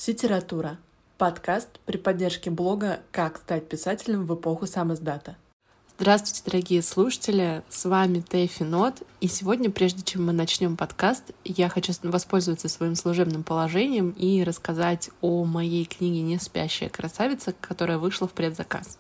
Ситература. Подкаст при поддержке блога «Как стать писателем в эпоху самиздата». Здравствуйте, дорогие слушатели, с вами Тэфи Нот, и сегодня, прежде чем мы начнем подкаст, я хочу воспользоваться своим служебным положением и рассказать о моей книге «Не спящая красавица», которая вышла в предзаказ.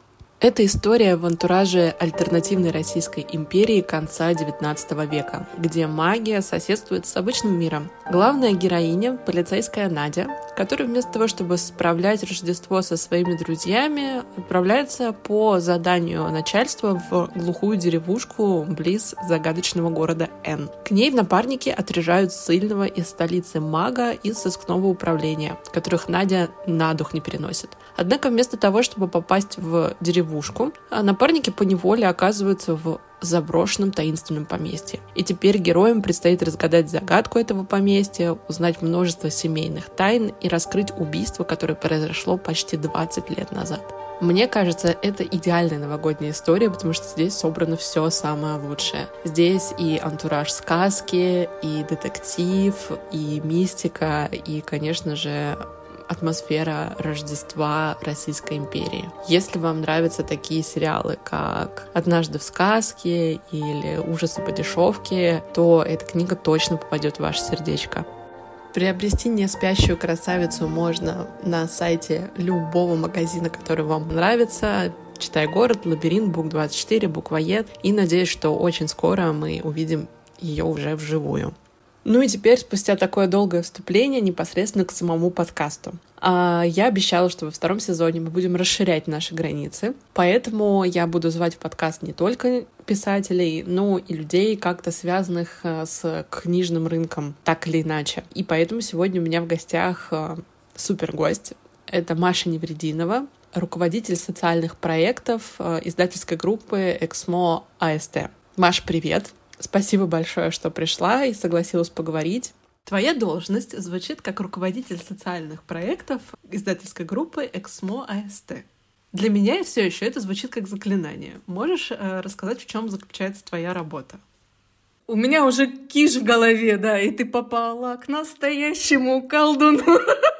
Это история в антураже альтернативной Российской империи конца XIX века, где магия соседствует с обычным миром. Главная героиня — полицейская Надя, которая вместо того, чтобы справлять Рождество со своими друзьями, отправляется по заданию начальства в глухую деревушку близ загадочного города Н. К ней в напарники отряжают ссыльного из столицы мага из сыскного управления, которых Надя на дух не переносит. Однако вместо того, чтобы попасть в деревушку, напарники поневоле оказываются в заброшенном таинственном поместье. И теперь героям предстоит разгадать загадку этого поместья, узнать множество семейных тайн и раскрыть убийство, которое произошло почти 20 лет назад. Мне кажется, это идеальная новогодняя история, потому что здесь собрано все самое лучшее. Здесь и антураж сказки, и детектив, и мистика, и, конечно же, атмосфера Рождества Российской империи. Если вам нравятся такие сериалы, как «Однажды в сказке» или «Ужасы по дешевке», то эта книга точно попадет в ваше сердечко. Приобрести «Не спящую красавицу» можно на сайте любого магазина, который вам нравится. «Читай город», «Лабиринт», Бук24, Буквоед. И надеюсь, что очень скоро мы увидим ее уже вживую. Ну и теперь, спустя такое долгое вступление, непосредственно к самому подкасту. Я обещала, что во втором сезоне мы будем расширять наши границы, поэтому я буду звать в подкаст не только писателей, но и людей, как-то связанных с книжным рынком, так или иначе. И поэтому сегодня у меня в гостях супергость. Это Маша Неврединова, руководитель социальных проектов издательской группы «Эксмо АСТ». Маш, привет! Спасибо большое, что пришла и согласилась поговорить. Твоя должность звучит как руководитель социальных проектов издательской группы «Эксмо АСТ». Для меня все еще это звучит как заклинание. Можешь рассказать, в чем заключается твоя работа? У меня уже киш в голове, да, и ты попала к настоящему колдуну.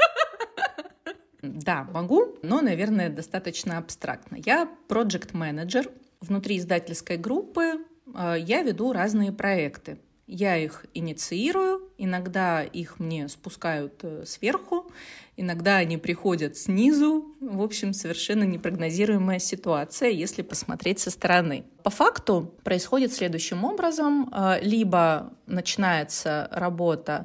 Да, могу, но, наверное, достаточно абстрактно. Я проект-менеджер внутри издательской группы. Я веду разные проекты. Я их инициирую, иногда их мне спускают сверху, иногда они приходят снизу. В общем, совершенно непрогнозируемая ситуация, если посмотреть со стороны. По факту происходит следующим образом. Либо начинается работа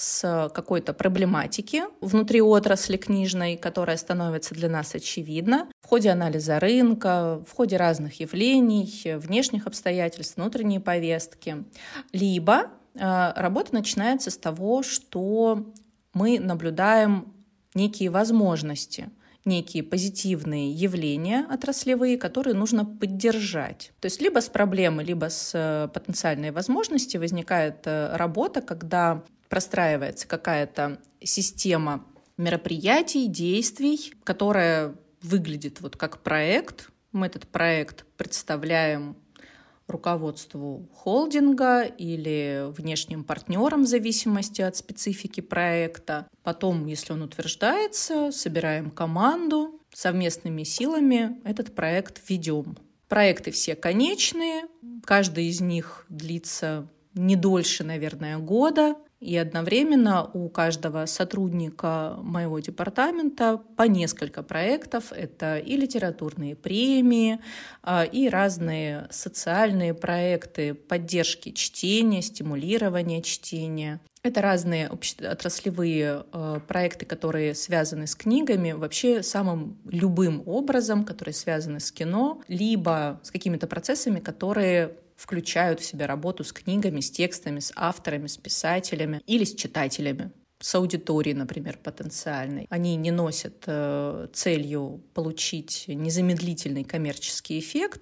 с какой-то проблематики внутри отрасли книжной, которая становится для нас очевидна в ходе анализа рынка, в ходе разных явлений, внешних обстоятельств, внутренней повестки. Либо работа начинается с того, что мы наблюдаем некие возможности, некие позитивные явления отраслевые, которые нужно поддержать. То есть либо с проблемой, либо с потенциальной возможностью возникает работа, когда простраивается какая-то система мероприятий, действий, которая выглядит вот как проект. Мы этот проект представляем руководству холдинга или внешним партнерам в зависимости от специфики проекта. Потом, если он утверждается, собираем команду, совместными силами этот проект ведем. Проекты все конечные, каждый из них длится не дольше, наверное, года. И одновременно у каждого сотрудника моего департамента по несколько проектов. Это и литературные премии, и разные социальные проекты поддержки чтения, стимулирования чтения. Это разные отраслевые проекты, которые связаны с книгами, вообще самым любым образом, которые связаны с кино, либо с какими-то процессами, которые включают в себя работу с книгами, с текстами, с авторами, с писателями или с читателями, с аудиторией, например, потенциальной. Они не носят целью получить незамедлительный коммерческий эффект,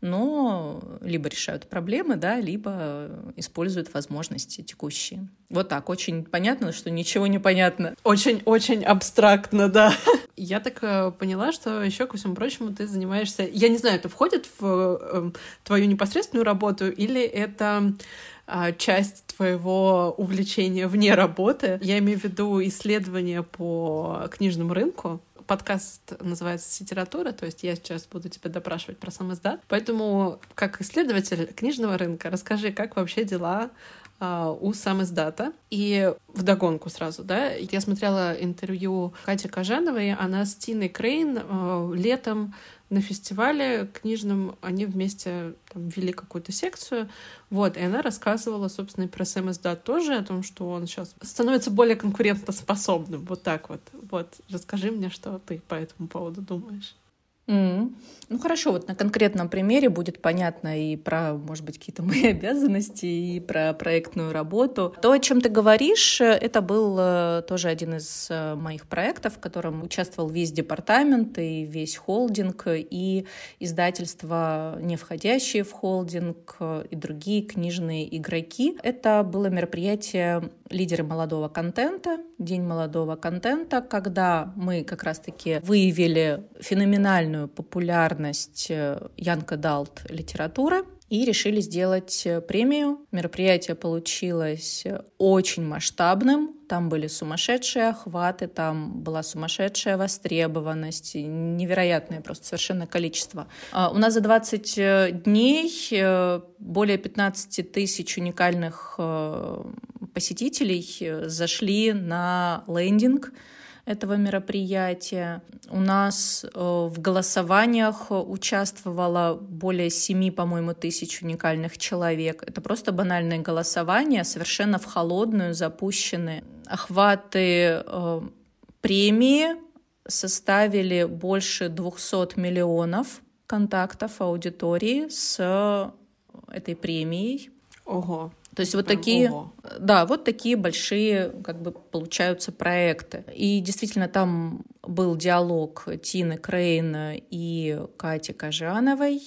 но либо решают проблемы, да, либо используют возможности текущие. Вот так. Очень понятно, что ничего не понятно. Очень-очень абстрактно, да. Я так поняла, что еще, ко всему прочему, ты занимаешься... Я не знаю, это входит в твою непосредственную работу или это часть твоего увлечения вне работы? Я имею в виду исследования по книжному рынку. Подкаст называется «Сетература», то есть я сейчас буду тебя допрашивать про сам издат. Поэтому, как исследователь книжного рынка, расскажи, как вообще дела у сам издата. И вдогонку сразу, да, я смотрела интервью Кати Кожановой, она с Тиной Крейн летом на фестивале книжном, они вместе там вели какую-то секцию, вот, и она рассказывала, собственно, и про сам издат тоже, о том, что он сейчас становится более конкурентоспособным, вот так вот. Вот, расскажи мне, что ты по этому поводу думаешь. Ну хорошо, вот на конкретном примере будет понятно и про, может быть, какие-то мои обязанности, и про проектную работу. То, о чем ты говоришь, это был тоже один из моих проектов, в котором участвовал весь департамент и весь холдинг, и издательства, не входящие в холдинг, и другие книжные игроки. Это было мероприятие «Лидеры молодого контента», День молодого контента, когда мы как раз-таки выявили феноменальную популярность Young Adult литературы и решили сделать премию. Мероприятие получилось очень масштабным. Там были сумасшедшие охваты, там была сумасшедшая востребованность, невероятное просто совершенно количество. У нас за 20 дней более 15 тысяч уникальных посетителей зашли на лендинг этого мероприятия. У нас в голосованиях участвовало более 7, по-моему, тысяч уникальных человек. Это просто банальное голосование, совершенно в холодную запущенные. Охваты премии составили больше 200 миллионов контактов аудитории с этой премией. Ого. То есть вот такие, да, вот такие большие, как бы, получаются проекты. И действительно там был диалог Тины Крейн и Кати Кожановой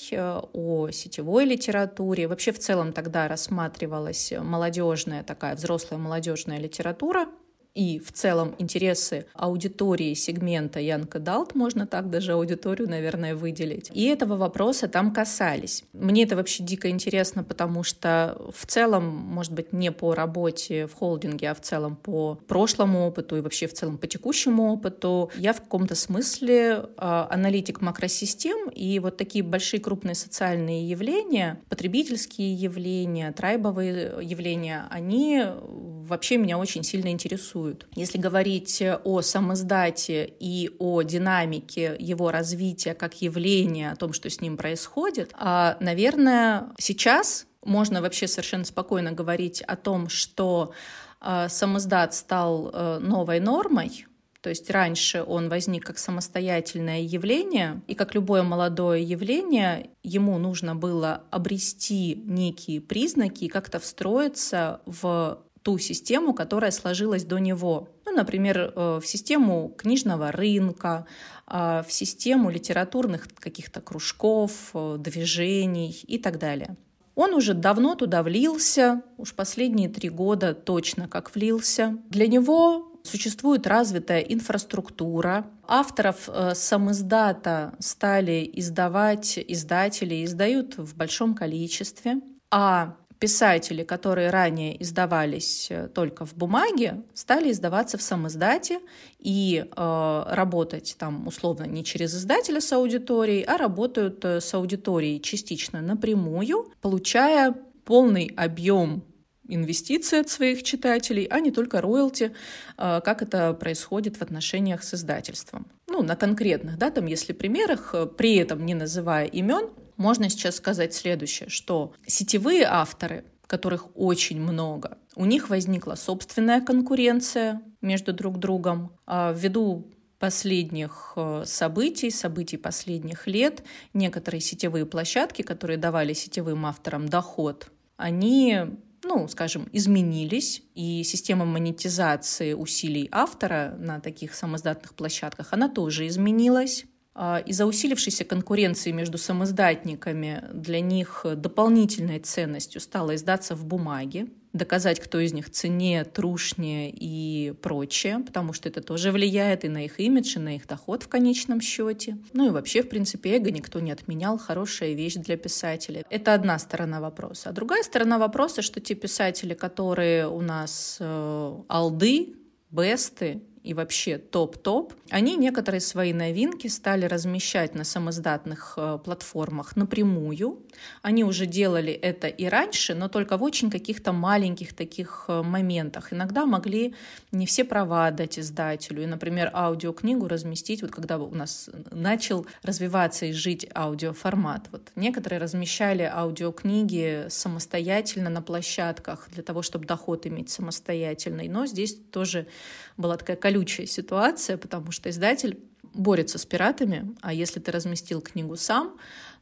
о сетевой литературе. Вообще в целом тогда рассматривалась молодежная такая, взрослая молодежная литература. И в целом интересы аудитории сегмента Young Adult, можно так даже аудиторию, наверное, выделить. И этого вопроса там касались. Мне это вообще дико интересно, потому что в целом, может быть, не по работе в холдинге, а в целом по прошлому опыту и вообще в целом по текущему опыту, я в каком-то смысле аналитик макросистем, и вот такие большие крупные социальные явления, потребительские явления, трайбовые явления, они вообще меня очень сильно интересуют. Если говорить о самиздате и о динамике его развития как явления, о том, что с ним происходит, наверное, сейчас можно вообще совершенно спокойно говорить о том, что самиздат стал новой нормой. То есть раньше он возник как самостоятельное явление, и как любое молодое явление, ему нужно было обрести некие признаки и как-то встроиться в ту систему, которая сложилась до него. Ну, например, в систему книжного рынка, в систему литературных каких-то кружков, движений и так далее. Он уже давно туда влился, уж последние 3 года точно как влился. Для него существует развитая инфраструктура. Авторов самиздата стали издавать издатели, издают в большом количестве. А писатели, которые ранее издавались только в бумаге, стали издаваться в самиздате и работать там условно не через издателя с аудиторией, а работают с аудиторией частично напрямую, получая полный объем инвестиций от своих читателей, а не только роялти, как это происходит в отношениях с издательством. Ну, на конкретных, да, там, если примерах, при этом не называя имен, можно сейчас сказать следующее, что сетевые авторы, которых очень много, у них возникла собственная конкуренция между друг другом. Ввиду последних событий последних лет, некоторые сетевые площадки, которые давали сетевым авторам доход, они, скажем, изменились, и система монетизации усилий автора на таких самиздатных площадках, она тоже изменилась. Из-за усилившейся конкуренции между самиздатниками для них дополнительной ценностью стало издаться в бумаге. доказать, кто из них ценнее, трушнее и прочее, потому что это тоже влияет и на их имидж, и на их доход в конечном счете. Ну и вообще, в принципе, эго никто не отменял, хорошая вещь для писателей. Это одна сторона вопроса. А другая сторона вопроса, что те писатели, которые у нас алды, бесты, и вообще топ-топ, они некоторые свои новинки стали размещать на самоиздатных платформах напрямую. Они уже делали это и раньше, но только в очень каких-то маленьких таких моментах. Иногда могли не все права отдать издателю. И, например, аудиокнигу разместить, вот когда у нас начал развиваться и жить аудиоформат. Вот некоторые размещали аудиокниги самостоятельно на площадках для того, чтобы доход иметь самостоятельный. Но здесь тоже была такая колючая ситуация, потому что издатель борется с пиратами, а если ты разместил книгу сам,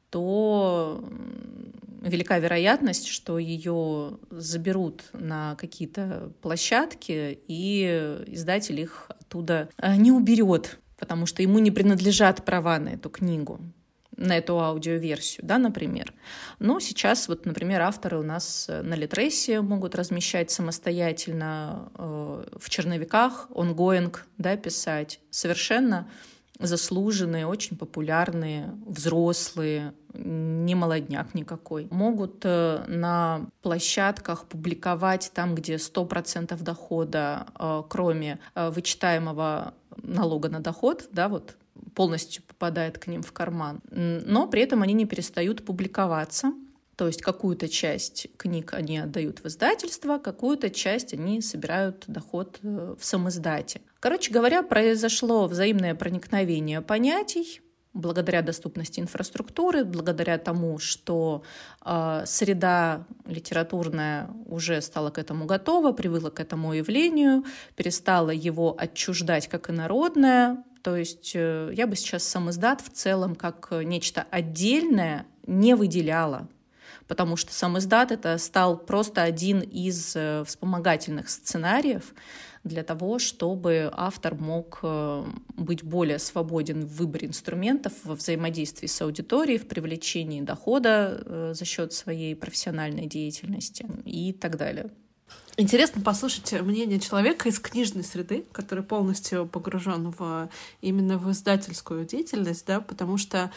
то велика вероятность, что ее заберут на какие-то площадки, и издатель их оттуда не уберет, потому что ему не принадлежат права на эту книгу, на эту аудиоверсию, да, например. Но сейчас, вот, например, авторы у нас на Литресе могут размещать самостоятельно в черновиках, ongoing, да, писать. Совершенно заслуженные, очень популярные, взрослые, не молодняк никакой. Могут на площадках публиковать там, где 100% дохода, кроме вычитаемого налога на доход, да, вот, полностью попадает к ним в карман. Но при этом они не перестают публиковаться. То есть какую-то часть книг они отдают в издательство, какую-то часть они собирают доход в самиздате. Короче говоря, произошло взаимное проникновение понятий благодаря доступности инфраструктуры, благодаря тому, что среда литературная уже стала к этому готова, привыкла к этому явлению, перестала его отчуждать как инородное. То есть я бы сейчас самиздат в целом как нечто отдельное не выделяла, потому что самиздат это стал просто один из вспомогательных сценариев для того, чтобы автор мог быть более свободен в выборе инструментов, во взаимодействии с аудиторией, в привлечении дохода за счет своей профессиональной деятельности и так далее. Интересно послушать мнение человека из книжной среды, который полностью погружен именно в издательскую деятельность, да, потому что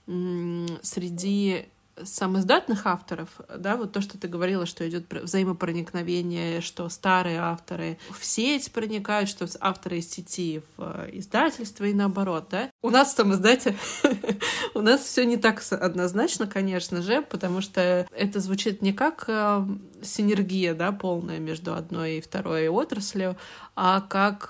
среди самоиздатных авторов, да, вот то, что ты говорила, что идет взаимопроникновение, что старые авторы в сеть проникают, что авторы из сети в издательство и наоборот, да. У нас в самоиздате у нас все не так однозначно, конечно же, потому что это звучит не как синергия, да, полная между одной и второй отраслью, а как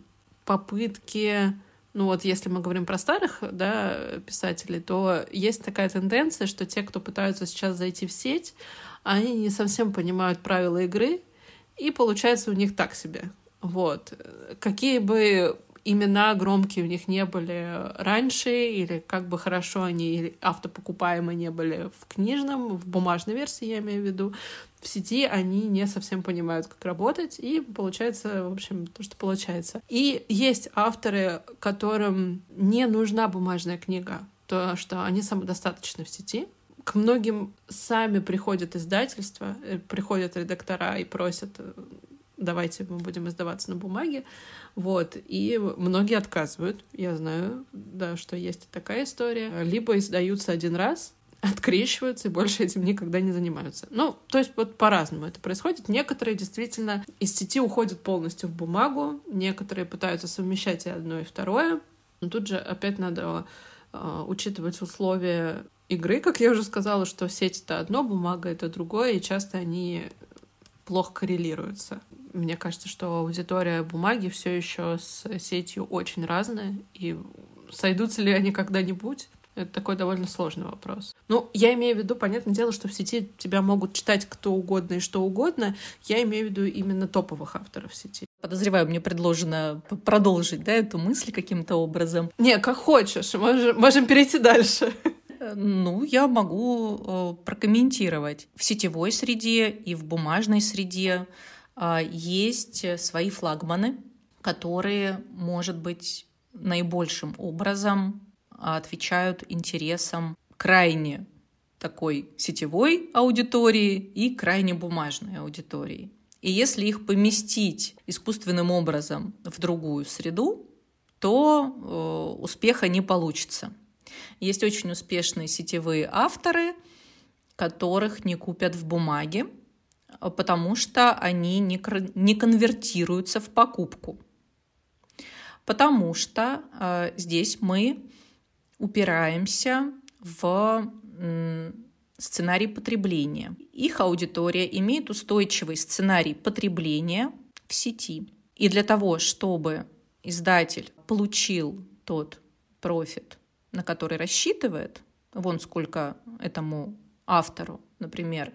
попытки. Ну вот если мы говорим про старых, да, писателей, то есть такая тенденция, что те, кто пытаются сейчас зайти в сеть, они не совсем понимают правила игры, и получается у них так себе. Вот. Какие бы имена громкие у них не были раньше, или как бы хорошо они автопокупаемые не были в книжном, в бумажной версии, я имею в виду, в сети они не совсем понимают, как работать, и получается, в общем, то, что получается. И есть авторы, которым не нужна бумажная книга, то, что они самодостаточны в сети. К многим сами приходят издательства, приходят редактора и просят: давайте мы будем издаваться на бумаге. Вот. И многие отказывают. Я знаю, да, что есть такая история. Либо издаются один раз, открещиваются и больше этим никогда не занимаются. Ну, то есть вот по-разному это происходит. Некоторые действительно из сети уходят полностью в бумагу, некоторые пытаются совмещать и одно, и второе. Но тут же опять надо учитывать условия игры, как я уже сказала, что сеть — это одно, бумага — это другое, и часто они плохо коррелируются. Мне кажется, что аудитория бумаги все еще с сетью очень разная, и сойдутся ли они когда-нибудь? Это такой довольно сложный вопрос. Ну, я имею в виду, понятное дело, что в сети тебя могут читать кто угодно и что угодно. Я имею в виду именно топовых авторов в сети. Подозреваю, мне предложено продолжить, да, эту мысль каким-то образом. Не, как хочешь, можем перейти дальше. Ну, я могу прокомментировать. В сетевой среде и в бумажной среде есть свои флагманы, которые, может быть, наибольшим образом отвечают интересам крайне такой сетевой аудитории и крайне бумажной аудитории. И если их поместить искусственным образом в другую среду, то успеха не получится. Есть очень успешные сетевые авторы, которых не купят в бумаге, потому что они не конвертируются в покупку. Потому что здесь мы упираемся в сценарий потребления. Их аудитория имеет устойчивый сценарий потребления в сети. И для того, чтобы издатель получил тот профит, на который рассчитывает, вон сколько этому автору, например,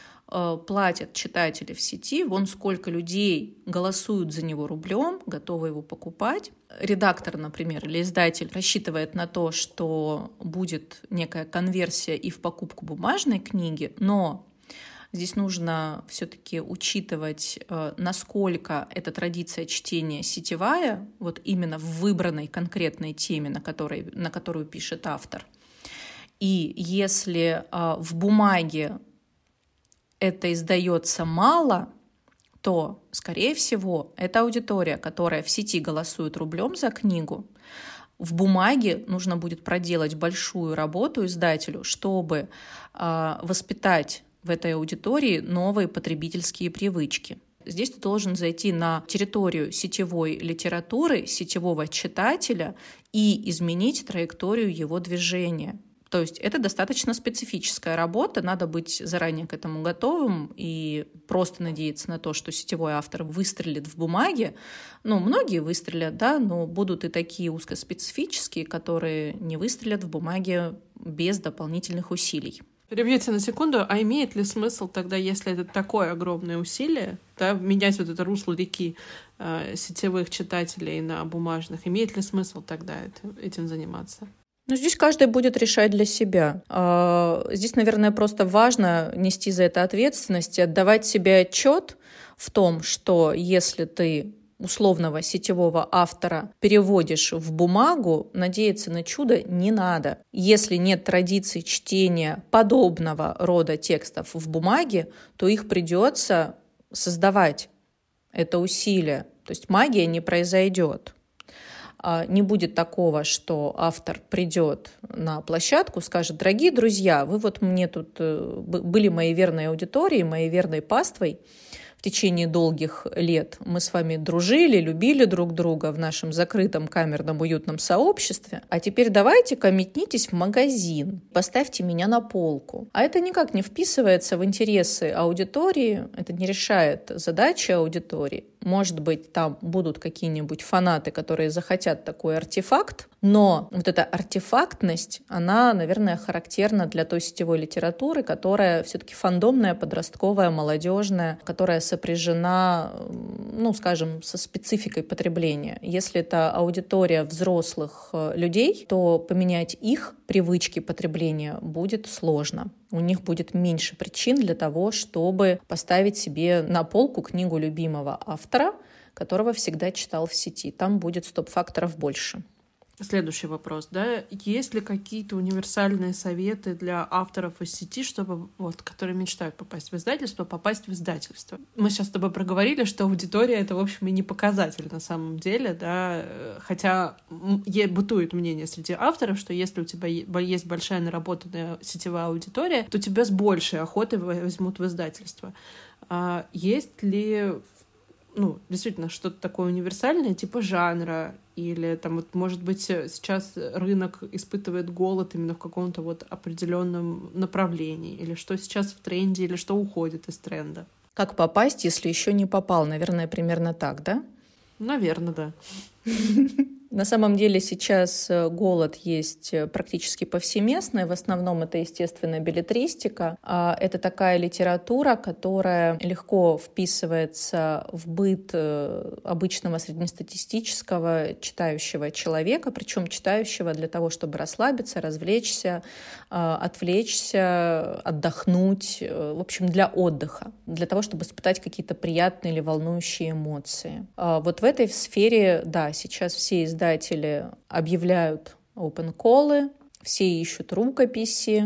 платят читатели в сети, вон сколько людей голосуют за него рублем, готовы его покупать. Редактор, например, или издатель рассчитывает на то, что будет некая конверсия и в покупку бумажной книги, но здесь нужно все-таки учитывать, насколько эта традиция чтения сетевая, вот именно в выбранной конкретной теме, на которую пишет автор. И если в бумаге это издается мало, то, скорее всего, эта аудитория, которая в сети голосует рублем за книгу, в бумаге нужно будет проделать большую работу издателю, чтобы воспитать в этой аудитории новые потребительские привычки. Здесь ты должен зайти на территорию сетевой литературы, сетевого читателя и изменить траекторию его движения. То есть это достаточно специфическая работа, надо быть заранее к этому готовым и просто надеяться на то, что сетевой автор выстрелит в бумаге. Ну, многие выстрелят, да, но будут и такие узкоспецифические, которые не выстрелят в бумаге без дополнительных усилий. Перебьете на секунду, а имеет ли смысл тогда, если это такое огромное усилие, да, менять вот это русло реки сетевых читателей на бумажных, имеет ли смысл тогда этим заниматься? Ну, здесь каждый будет решать для себя. Здесь, наверное, просто важно нести за это ответственность и отдавать себе отчет в том, что если ты условного сетевого автора переводишь в бумагу, надеяться на чудо не надо. Если нет традиции чтения подобного рода текстов в бумаге, то их придется создавать. Это усилие. То есть магия не произойдет. Не будет такого, что автор придет на площадку, скажет: дорогие друзья, вы вот мне тут были моей верной аудиторией, моей верной паствой в течение долгих лет. Мы с вами дружили, любили друг друга в нашем закрытом камерном уютном сообществе. А теперь давайте-ка метнитесь в магазин, поставьте меня на полку. А это никак не вписывается в интересы аудитории, это не решает задачи аудитории. Может быть, там будут какие-нибудь фанаты, которые захотят такой артефакт, но вот эта артефактность, она, наверное, характерна для той сетевой литературы, которая все-таки фандомная, подростковая, молодежная, которая сопряжена, ну, скажем, со спецификой потребления. Если это аудитория взрослых людей, то поменять их привычки потребления будет сложно. У них будет меньше причин для того, чтобы поставить себе на полку книгу любимого автора, которого всегда читал в сети. Там будет стоп-факторов больше. Следующий вопрос, да, есть ли какие-то универсальные советы для авторов из сети, чтобы, вот, которые мечтают попасть в издательство, попасть в издательство? Мы сейчас с тобой проговорили, что аудитория — это, в общем, и не показатель на самом деле, да, хотя бытует мнение среди авторов, что если у тебя есть большая наработанная сетевая аудитория, то тебя с большей охотой возьмут в издательство. Есть ли, ну, действительно, что-то такое универсальное, типа жанра, или там вот, может быть, сейчас рынок испытывает голод именно в каком-то вот определенном направлении, или что сейчас в тренде, или что уходит из тренда? Как попасть, если еще не попал? Наверное, примерно так, да? Наверное, да. На самом деле сейчас голод есть практически повсеместный. В основном это, естественно, беллетристика. Это такая литература, которая легко вписывается в быт обычного среднестатистического читающего человека, причем читающего для того, чтобы расслабиться, развлечься, отвлечься, отдохнуть, в общем, для отдыха, для того, чтобы испытать какие-то приятные или волнующие эмоции. Вот в этой сфере, да, сейчас все издатели объявляют open call, все ищут рукописи,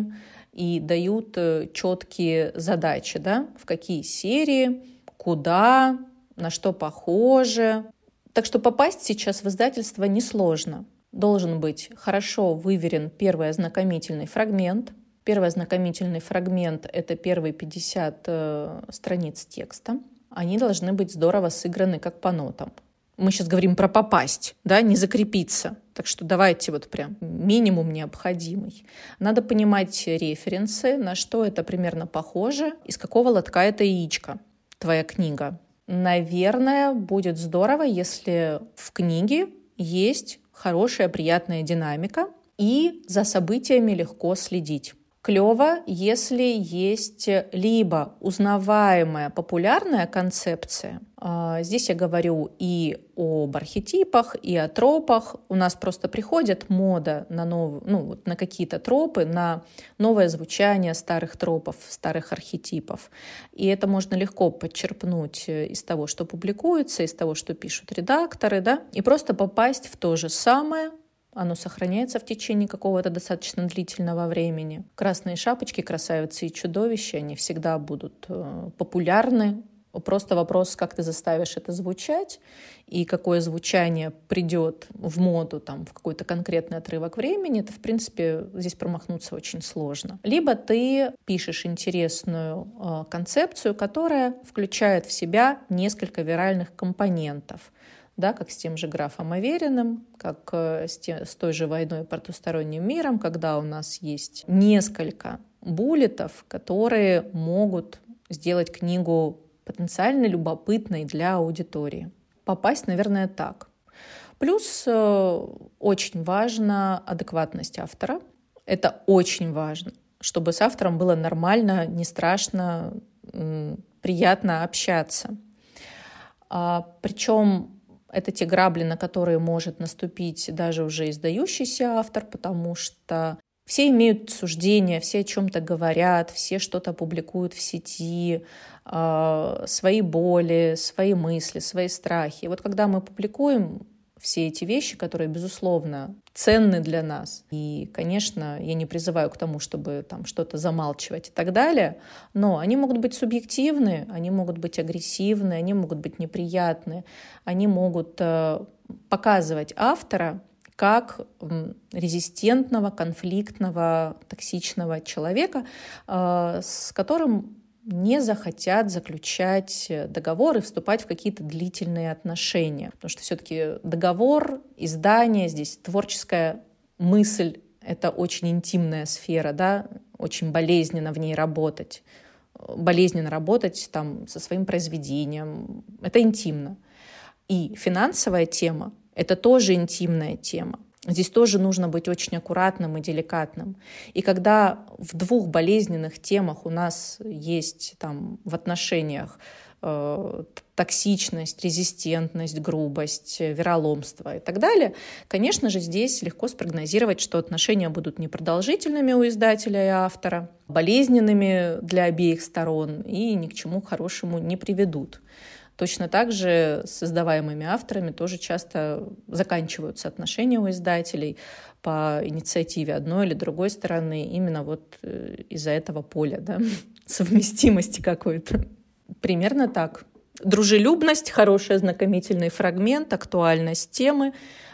и дают четкие задачи, да, в какие серии, куда, на что похоже. Так что попасть сейчас в издательство несложно. Должен быть хорошо выверен первый ознакомительный фрагмент. Первый ознакомительный фрагмент — это первые 50 страниц текста. Они должны быть здорово сыграны как по нотам. Мы сейчас говорим про попасть, да, не закрепиться. Так что давайте вот прям минимум необходимый. Надо понимать референсы, на что это примерно похоже, из какого лотка это яичко, твоя книга. Наверное, будет здорово, если в книге есть хорошая, приятная динамика, и за событиями легко следить. Клево, если есть либо узнаваемая популярная концепция. Здесь я говорю и об архетипах, и о тропах. У нас просто приходит мода на на какие-то тропы, на новое звучание старых тропов, старых архетипов. И это можно легко подчерпнуть из того, что публикуется, из того, что пишут редакторы, да, и просто попасть в то же самое. Оно сохраняется в течение какого-то достаточно длительного времени. Красные шапочки, красавицы и чудовища, они всегда будут популярны. Просто вопрос, как ты заставишь это звучать, и какое звучание придет в моду в какой-то конкретный отрывок времени, это, в принципе, здесь промахнуться очень сложно. Либо ты пишешь интересную концепцию, которая включает в себя несколько виральных компонентов. Да, как с тем же графом Авериным, как с той же «Войной и потусторонним миром», когда у нас есть несколько буллетов, которые могут сделать книгу потенциально любопытной для аудитории. Попасть, наверное, так. Плюс очень важна адекватность автора. Это очень важно, чтобы с автором было нормально, не страшно, приятно общаться. Причем это те грабли, на которые может наступить даже уже издающийся автор, потому что все имеют суждения, все о чем-то говорят, все что-то публикуют в сети, свои боли, свои мысли, свои страхи. И вот когда мы публикуем все эти вещи, которые, безусловно, ценны для нас. И, конечно, я не призываю к тому, чтобы что-то замалчивать и так далее, но они могут быть субъективны, они могут быть агрессивны, они могут быть неприятны, они могут показывать автора как резистентного, конфликтного, токсичного человека, с которым не захотят заключать договор и вступать в какие-то длительные отношения. Потому что все-таки договор, издание, здесь творческая мысль — это очень интимная сфера, да, очень болезненно в ней работать. Болезненно работать со своим произведением. Это интимно. И финансовая тема — это тоже интимная тема. Здесь тоже нужно быть очень аккуратным и деликатным. И когда в двух болезненных темах у нас есть в отношениях токсичность, резистентность, грубость, вероломство и так далее, конечно же, здесь легко спрогнозировать, что отношения будут непродолжительными у издателя и автора, болезненными для обеих сторон и ни к чему хорошему не приведут. Точно так же с издаваемыми авторами тоже часто заканчиваются отношения у издателей по инициативе одной или другой стороны, именно из-за этого поля, да, совместимости какой-то. Примерно так. Дружелюбность, хороший ознакомительный фрагмент, актуальность темы,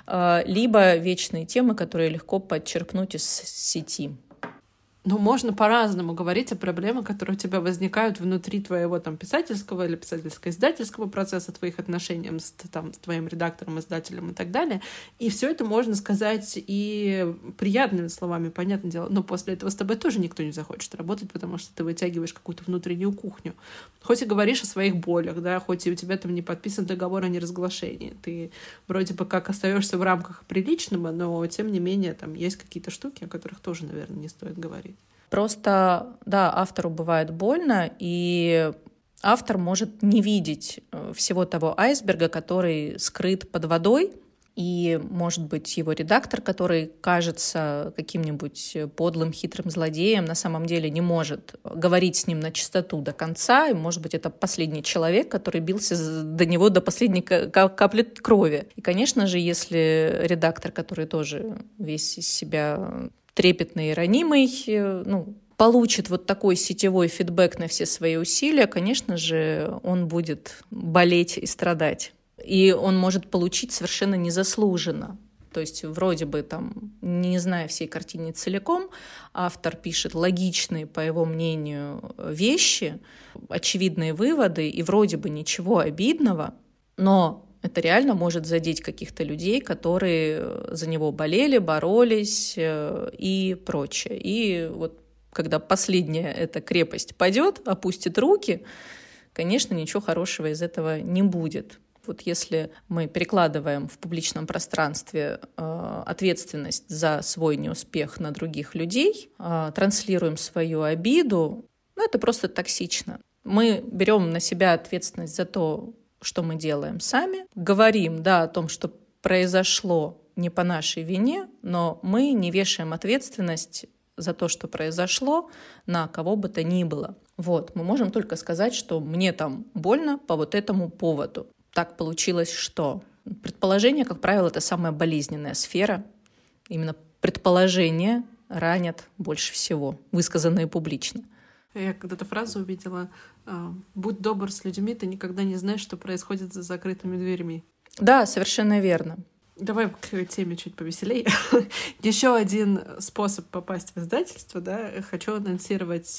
либо вечные темы, которые легко подчерпнуть из сети. Ну, можно по-разному говорить о проблемах, которые у тебя возникают внутри твоего писательского или писательско-издательского процесса, твоих отношений с твоим редактором, издателем и так далее. И все это можно сказать и приятными словами, понятное дело, но после этого с тобой тоже никто не захочет работать, потому что ты вытягиваешь какую-то внутреннюю кухню. Хоть и говоришь о своих болях, да, хоть и у тебя не подписан договор о неразглашении. Ты вроде бы как остаешься в рамках приличного, но тем не менее есть какие-то штуки, о которых тоже, наверное, не стоит говорить. Просто, да, автору бывает больно, и автор может не видеть всего того айсберга, который скрыт под водой, и, может быть, его редактор, который кажется каким-нибудь подлым, хитрым злодеем, на самом деле не может говорить с ним на чистоту до конца, и, может быть, это последний человек, который бился до него до последней капли крови. И, конечно же, если редактор, который тоже весь из себя трепетный и ранимый, получит вот такой сетевой фидбэк на все свои усилия, конечно же, он будет болеть и страдать. И он может получить совершенно незаслуженно. То есть вроде бы там, не зная всей картины целиком, автор пишет логичные, по его мнению, вещи, очевидные выводы, и вроде бы ничего обидного, но это реально может задеть каких-то людей, которые за него болели, боролись и прочее. И вот когда последняя эта крепость падет, опустит руки, конечно, ничего хорошего из этого не будет. Вот если мы перекладываем в публичном пространстве ответственность за свой неуспех на других людей, транслируем свою обиду, это просто токсично. Мы берем на себя ответственность за то, что мы делаем сами, говорим, о том, что произошло не по нашей вине, но мы не вешаем ответственность за то, что произошло, на кого бы то ни было. Мы можем только сказать, что мне там больно по вот этому поводу. Так получилось, что предположение, как правило, это самая болезненная сфера. Именно предположения ранят больше всего, высказанные публично. Я когда-то фразу увидела: «Будь добр с людьми, ты никогда не знаешь, что происходит за закрытыми дверьми». Да, совершенно верно. Давай к теме чуть повеселее. Еще один способ попасть в издательство, хочу анонсировать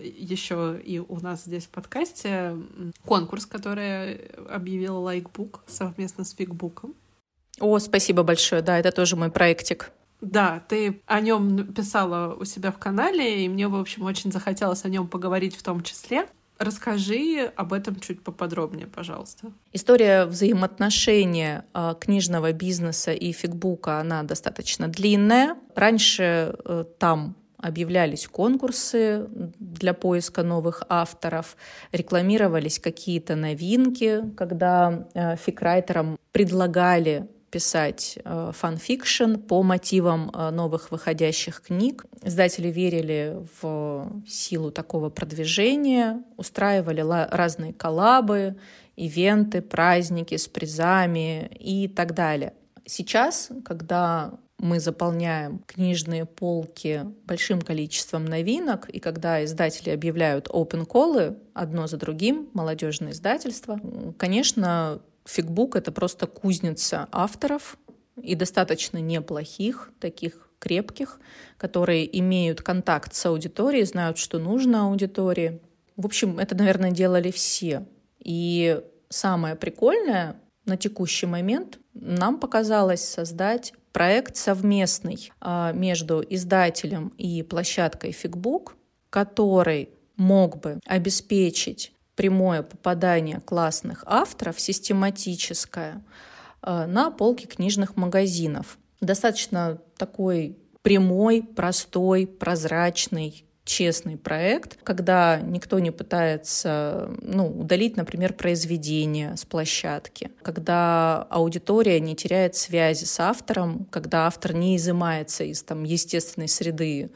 еще и у нас здесь в подкасте конкурс, который объявил Likebook совместно с Фигбуком. О, спасибо большое, это тоже мой проектик. Да, ты о нем писала у себя в канале, и мне, в общем, очень захотелось о нем поговорить в том числе. Расскажи об этом чуть поподробнее, пожалуйста. История взаимоотношения книжного бизнеса и Фигбука, она достаточно длинная. Раньше там объявлялись конкурсы для поиска новых авторов, рекламировались какие-то новинки, когда фикрайтерам предлагали писать фанфикшн по мотивам новых выходящих книг. Издатели верили в силу такого продвижения, устраивали разные коллабы, ивенты, праздники с призами и так далее. Сейчас, когда мы заполняем книжные полки большим количеством новинок, и когда издатели объявляют open-call'ы одно за другим, молодежные издательства, конечно, Фигбук — это просто кузница авторов, и достаточно неплохих, таких крепких, которые имеют контакт с аудиторией, знают, что нужно аудитории. В общем, это, наверное, делали все. И самое прикольное на текущий момент нам показалось создать проект совместный между издателем и площадкой Фигбук, который мог бы обеспечить прямое попадание классных авторов, систематическое, на полки книжных магазинов. Достаточно такой прямой, простой, прозрачный, честный проект, когда никто не пытается удалить, например, произведение с площадки, когда аудитория не теряет связи с автором, когда автор не изымается из естественной среды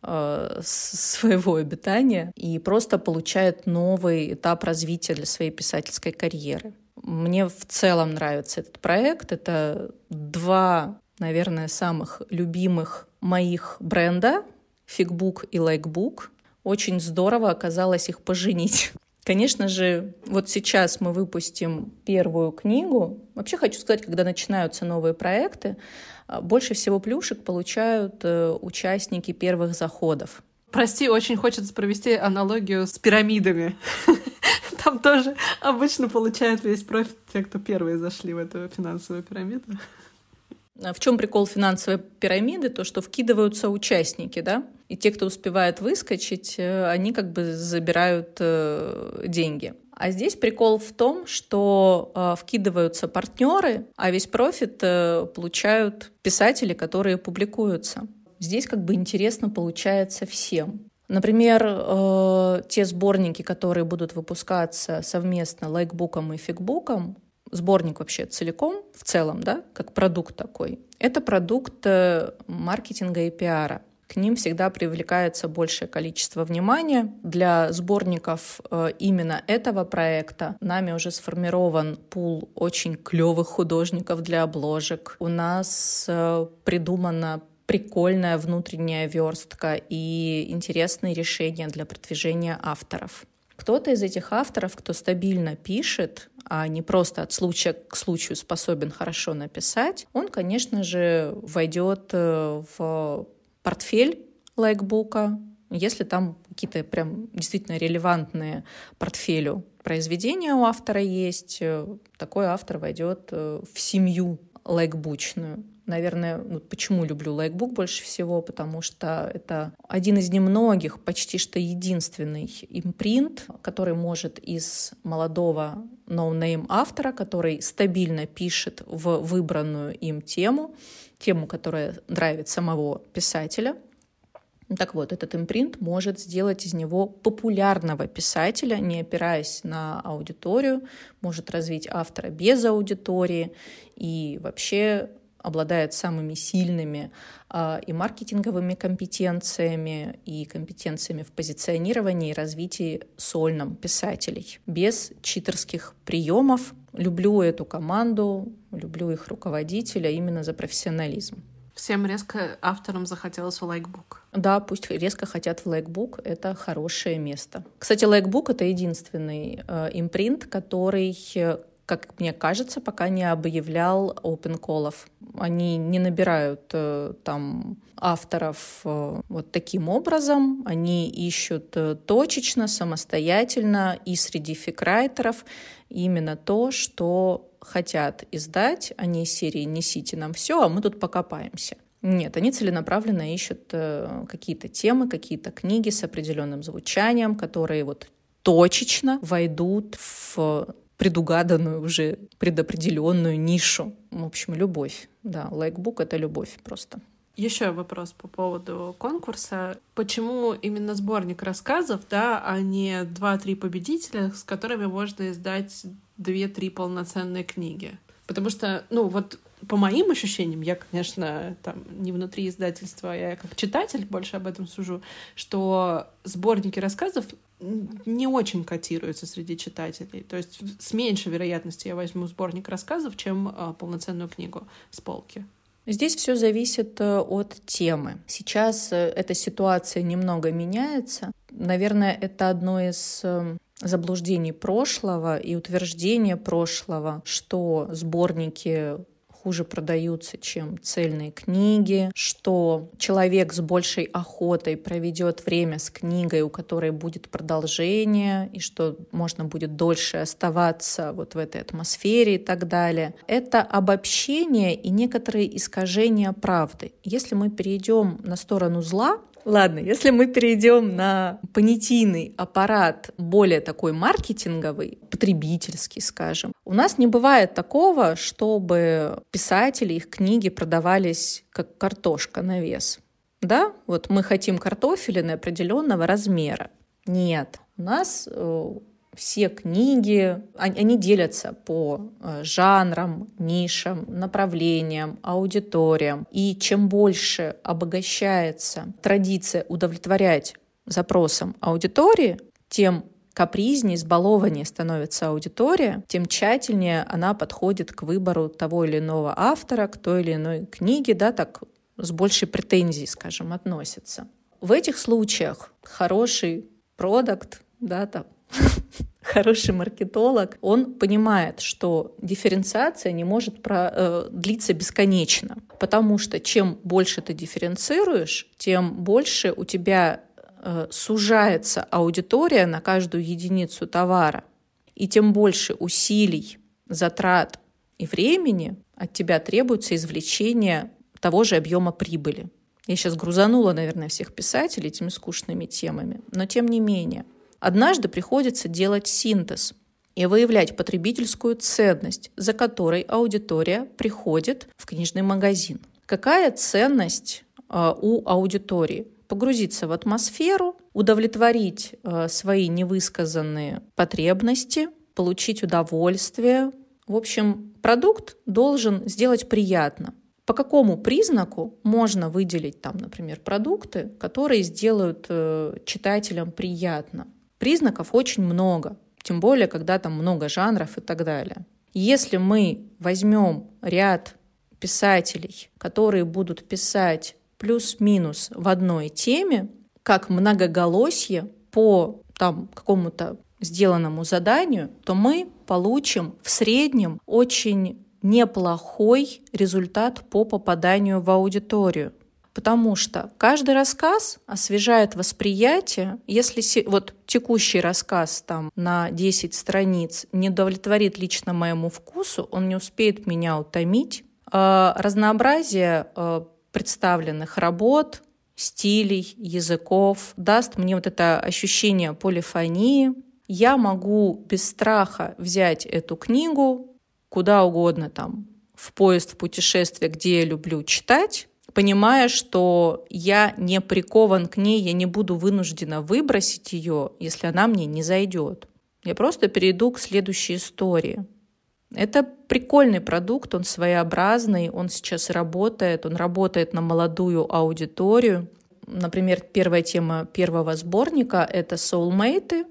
своего обитания и просто получает новый этап развития для своей писательской карьеры. Мне в целом нравится этот проект. Это два, наверное, самых любимых моих бренда — Фигбук и Лайкбук. Очень здорово оказалось их поженить. Конечно же, вот сейчас мы выпустим первую книгу. Вообще хочу сказать, когда начинаются новые проекты, больше всего плюшек получают участники первых заходов. Прости, очень хочется провести аналогию с пирамидами. Там тоже обычно получают весь профит те, кто первые зашли в эту финансовую пирамиду. В чем прикол финансовой пирамиды? То, что вкидываются участники, и те, кто успевает выскочить, они как бы забирают деньги. А здесь прикол в том, что вкидываются партнеры, а весь профит получают писатели, которые публикуются. Здесь как бы интересно получается всем. Например, те сборники, которые будут выпускаться совместно Лайкбуком и Фигбуком, сборник вообще целиком, в целом, как продукт такой, это продукт маркетинга и пиара. К ним всегда привлекается большее количество внимания. Для сборников именно этого проекта нами уже сформирован пул очень клевых художников для обложек. У нас придумана прикольная внутренняя верстка и интересные решения для продвижения авторов. Кто-то из этих авторов, кто стабильно пишет, а не просто от случая к случаю способен хорошо написать, он, конечно же, войдет в портфель лайкбука, если там какие-то прям действительно релевантные портфелю произведения у автора есть, такой автор войдет в семью лайкбучную. Наверное, почему люблю лайкбук больше всего, потому что это один из немногих, почти что единственный импринт, который может из молодого ноунейм автора, который стабильно пишет в выбранную им тему, которая драйвит самого писателя. Так вот, этот импринт может сделать из него популярного писателя, не опираясь на аудиторию, может развить автора без аудитории и вообще обладает самыми сильными и маркетинговыми компетенциями, и компетенциями в позиционировании и развитии сольном писателей. Без читерских приемов. Люблю эту команду, люблю их руководителя именно за профессионализм. Всем резко авторам захотелось в лайкбук. Да, пусть резко хотят в лайкбук, это хорошее место. Кстати, лайкбук — это единственный импринт, который, как мне кажется, пока не объявлял open call'ов. Они не набирают там авторов вот таким образом, они ищут точечно, самостоятельно и среди фикрайтеров именно то, что хотят издать, они из серии «Несите нам все, а мы тут покопаемся». Нет, они целенаправленно ищут какие-то темы, какие-то книги с определенным звучанием, которые вот точечно войдут в предугаданную, уже предопределенную нишу. В общем, любовь. Да, лайкбук — это любовь просто. Еще вопрос по поводу конкурса. Почему именно сборник рассказов, да, а не 2-3 победителя, с которыми можно издать 2-3 полноценные книги? Потому что, вот по моим ощущениям, я, конечно, там не внутри издательства, я как читатель больше об этом сужу, что сборники рассказов не очень котируются среди читателей. То есть с меньшей вероятностью я возьму сборник рассказов, чем полноценную книгу с полки. Здесь все зависит от темы. Сейчас эта ситуация немного меняется. Наверное, это одно из заблуждений прошлого и утверждения прошлого, что сборники хуже продаются, чем цельные книги, что человек с большей охотой проведет время с книгой, у которой будет продолжение, и что можно будет дольше оставаться вот в этой атмосфере и так далее. Это обобщение и некоторые искажения правды. Если мы перейдем на сторону зла, если мы перейдем на понятийный аппарат, более такой маркетинговый, потребительский, скажем, у нас не бывает такого, чтобы писатели, их книги продавались как картошка на вес. Да, вот мы хотим картофелины определенного размера. Нет, у нас все книги, они делятся по жанрам, нишам, направлениям, аудиториям. И чем больше обогащается традиция удовлетворять запросам аудитории, тем капризнее, избалованнее становится аудитория, тем тщательнее она подходит к выбору того или иного автора, к той или иной книге, да, так с большей претензией, скажем, относится. В этих случаях хороший продакт, да, там, хороший маркетолог, он понимает, что дифференциация не может длиться бесконечно, потому что чем больше ты дифференцируешь, тем больше у тебя сужается аудитория на каждую единицу товара, и тем больше усилий, затрат и времени от тебя требуется извлечение того же объема прибыли. Я сейчас грузанула, наверное, всех писателей этими скучными темами, но тем не менее. Однажды приходится делать синтез и выявлять потребительскую ценность, за которой аудитория приходит в книжный магазин. Какая ценность у аудитории? Погрузиться в атмосферу, удовлетворить свои невысказанные потребности, получить удовольствие. В общем, продукт должен сделать приятно. По какому признаку можно выделить, там, например, продукты, которые сделают читателям приятно? Признаков очень много, тем более, когда там много жанров и так далее. Если мы возьмем ряд писателей, которые будут писать плюс-минус в одной теме, как многоголосье по какому-то сделанному заданию, то мы получим в среднем очень неплохой результат по попаданию в аудиторию. Потому что каждый рассказ освежает восприятие. Если текущий рассказ на 10 страниц не удовлетворит лично моему вкусу, он не успеет меня утомить. Разнообразие представленных работ, стилей, языков даст мне это ощущение полифонии. Я могу без страха взять эту книгу куда угодно, в поезд, в путешествие, где я люблю читать, понимая, что я не прикован к ней, я не буду вынуждена выбросить ее, если она мне не зайдет. Я просто перейду к следующей истории. Это прикольный продукт, он своеобразный, он сейчас работает, он работает на молодую аудиторию. Например, первая тема первого сборника — это soulmate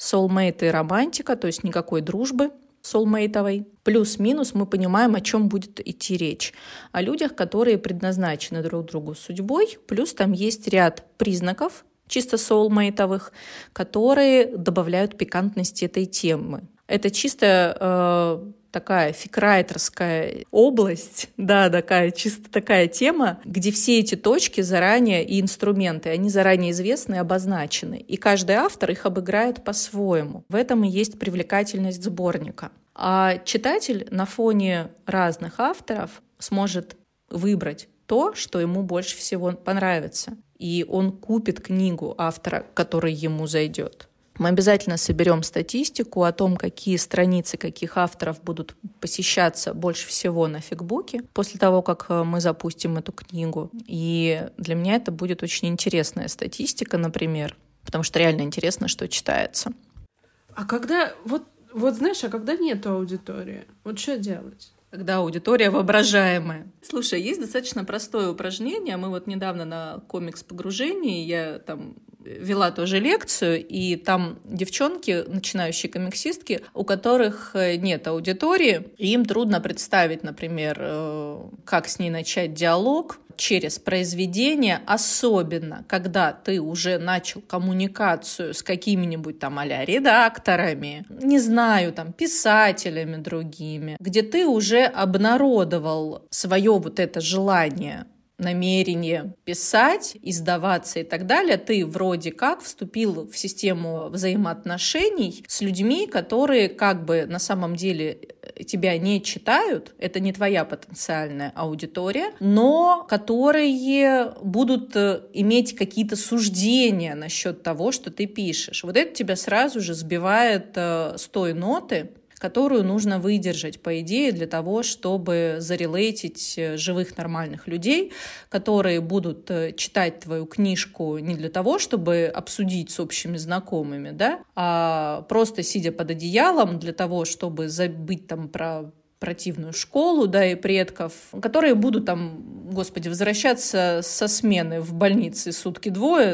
и романтика, то есть никакой дружбы soulmate'овой. Плюс-минус мы понимаем, о чем будет идти речь. О людях, которые предназначены друг другу судьбой, плюс там есть ряд признаков чисто soulmate'овых, которые добавляют пикантности этой темы. Это чисто такая фикрайтерская область, чисто такая тема, где все эти точки заранее и инструменты, они заранее известны и обозначены. И каждый автор их обыграет по-своему. В этом и есть привлекательность сборника. А читатель на фоне разных авторов сможет выбрать то, что ему больше всего понравится. И он купит книгу автора, который ему зайдет. Мы обязательно соберем статистику о том, какие страницы каких авторов будут посещаться больше всего на фигбуке после того, как мы запустим эту книгу. И для меня это будет очень интересная статистика, например, потому что реально интересно, что читается. А когда, знаешь, когда нету аудитории, что делать? Когда аудитория воображаемая. Слушай, есть достаточно простое упражнение. Мы недавно на комикс-погружении, я вела тоже лекцию, и там девчонки, начинающие комиксистки, у которых нет аудитории, и им трудно представить, например, как с ней начать диалог через произведение, особенно когда ты уже начал коммуникацию с какими-нибудь а-ля редакторами, не знаю, писателями другими, где ты уже обнародовал свое это желание, намерение писать, издаваться и так далее, ты вроде как вступил в систему взаимоотношений с людьми, которые на самом деле тебя не читают, это не твоя потенциальная аудитория, но которые будут иметь какие-то суждения насчет того, что ты пишешь. Это тебя сразу же сбивает с той ноты, которую нужно выдержать, по идее, для того, чтобы зарелейтить живых нормальных людей, которые будут читать твою книжку не для того, чтобы обсудить с общими знакомыми, а просто сидя под одеялом для того, чтобы забыть про противную школу, и предков, которые будут возвращаться со смены в больнице сутки-двое,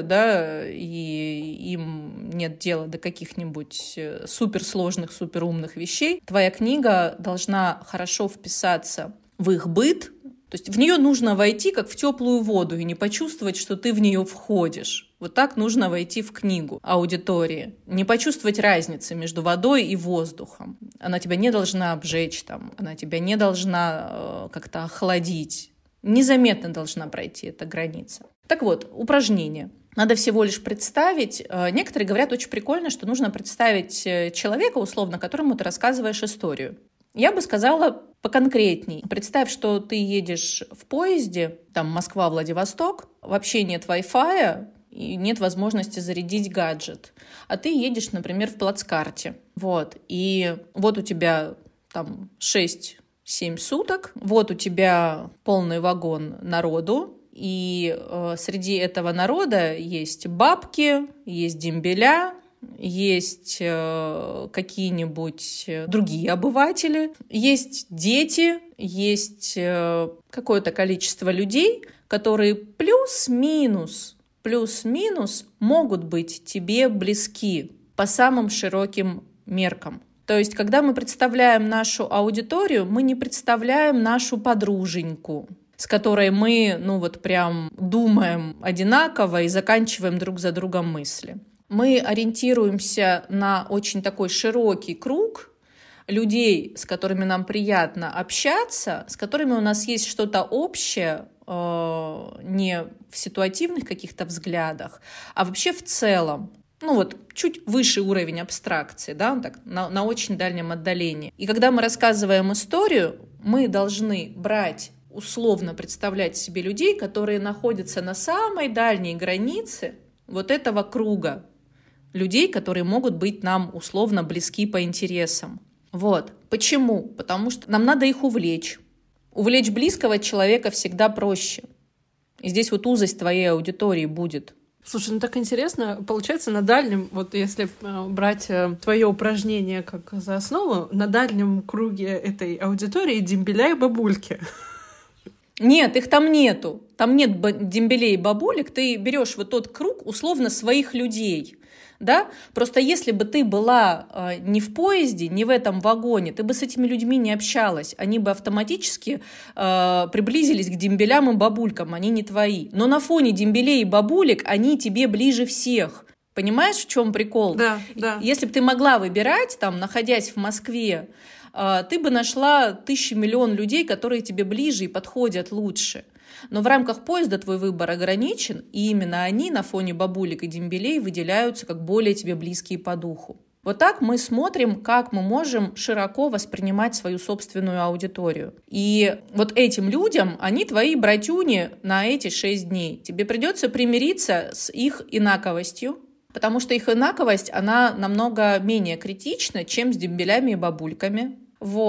и им нет дела до каких-нибудь суперсложных, суперумных вещей. Твоя книга должна хорошо вписаться в их быт, то есть в нее нужно войти как в теплую воду и не почувствовать, что ты в нее входишь. Так нужно войти в книгу аудитории. Не почувствовать разницы между водой и воздухом. Она тебя не должна обжечь, она тебя не должна как-то охладить. Незаметно должна пройти эта граница. Так вот, упражнение. Надо всего лишь представить, некоторые говорят, очень прикольно, что нужно представить человека, условно, которому ты рассказываешь историю. Я бы сказала поконкретней. Представь, что ты едешь в поезде, Москва-Владивосток, вообще нет Wi-Fi, и нет возможности зарядить гаджет. А ты едешь, например, в плацкарте. И у тебя 6-7 суток, у тебя полный вагон народу, и среди этого народа есть бабки, есть дембеля, есть какие-нибудь другие обыватели, есть дети, есть какое-то количество людей, которые плюс-минус могут быть тебе близки по самым широким меркам. То есть, когда мы представляем нашу аудиторию, мы не представляем нашу подруженьку. с которой мы, прям думаем одинаково и заканчиваем друг за другом мысли. Мы ориентируемся на очень такой широкий круг людей, с которыми нам приятно общаться, с которыми у нас есть что-то общее, не в ситуативных каких-то взглядах, а вообще в целом. Чуть выше уровень абстракции, да, так, на очень дальнем отдалении. И когда мы рассказываем историю, мы должны условно представлять себе людей, которые находятся на самой дальней границе вот этого круга людей, которые могут быть нам условно близки по интересам. Почему? Потому что нам надо их увлечь. Увлечь близкого человека всегда проще. И здесь узость твоей аудитории будет. Слушай, так интересно. Получается, на дальнем, если брать твое упражнение как за основу, на дальнем круге этой аудитории дембеля и бабульки. Нет, их там нету. Там нет дембелей и бабулек. Ты берешь тот круг условно своих людей. Да? Просто если бы ты была не в поезде, не в этом вагоне, ты бы с этими людьми не общалась. Они бы автоматически приблизились к дембелям и бабулькам, они не твои. Но на фоне дембелей и бабулек они тебе ближе всех. Понимаешь, в чем прикол? Да. Если бы ты могла выбирать, находясь в Москве, ты бы нашла 1000 миллион людей, которые тебе ближе и подходят лучше. Но в рамках поезда твой выбор ограничен, и именно они на фоне бабулек и дембелей выделяются как более тебе близкие по духу. Так мы смотрим, как мы можем широко воспринимать свою собственную аудиторию. И этим людям, они твои братюни на эти 6 дней. Тебе придется примириться с их инаковостью, потому что их инаковость, она намного менее критична, чем с дембелями и бабульками.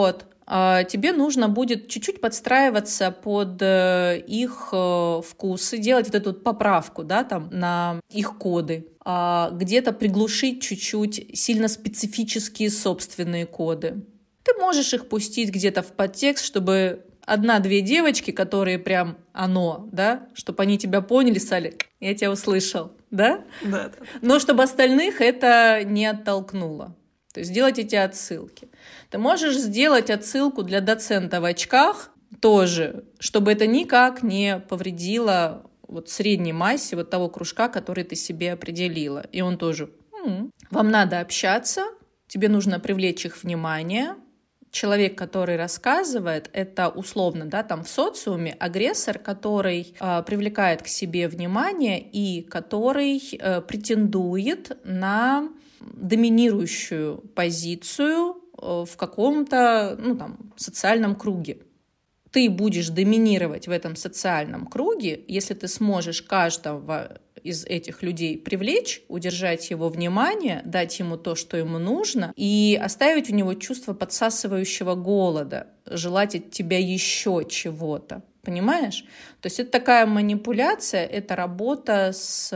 Тебе нужно будет чуть-чуть подстраиваться под их вкусы, делать эту поправку, да, на их коды, где-то приглушить чуть-чуть сильно специфические собственные коды. Ты можешь их пустить где-то в подтекст, чтобы 1-2 девочки, которые прям да, чтобы они тебя поняли, стали, я тебя услышал, да? Да. Но чтобы остальных это не оттолкнуло. То есть сделать эти отсылки. Ты можешь сделать отсылку для доцента в очках тоже, чтобы это никак не повредило средней массе того кружка, который ты себе определила. И он тоже, вам надо общаться, тебе нужно привлечь их внимание. Человек, который рассказывает, это условно, да, в социуме агрессор, который привлекает к себе внимание и который претендует на доминирующую позицию в каком-то социальном круге. Ты будешь доминировать в этом социальном круге, если ты сможешь каждого из этих людей привлечь, удержать его внимание, дать ему то, что ему нужно, и оставить у него чувство подсасывающего голода, желать от тебя еще чего-то. Понимаешь? То есть это такая манипуляция, это работа с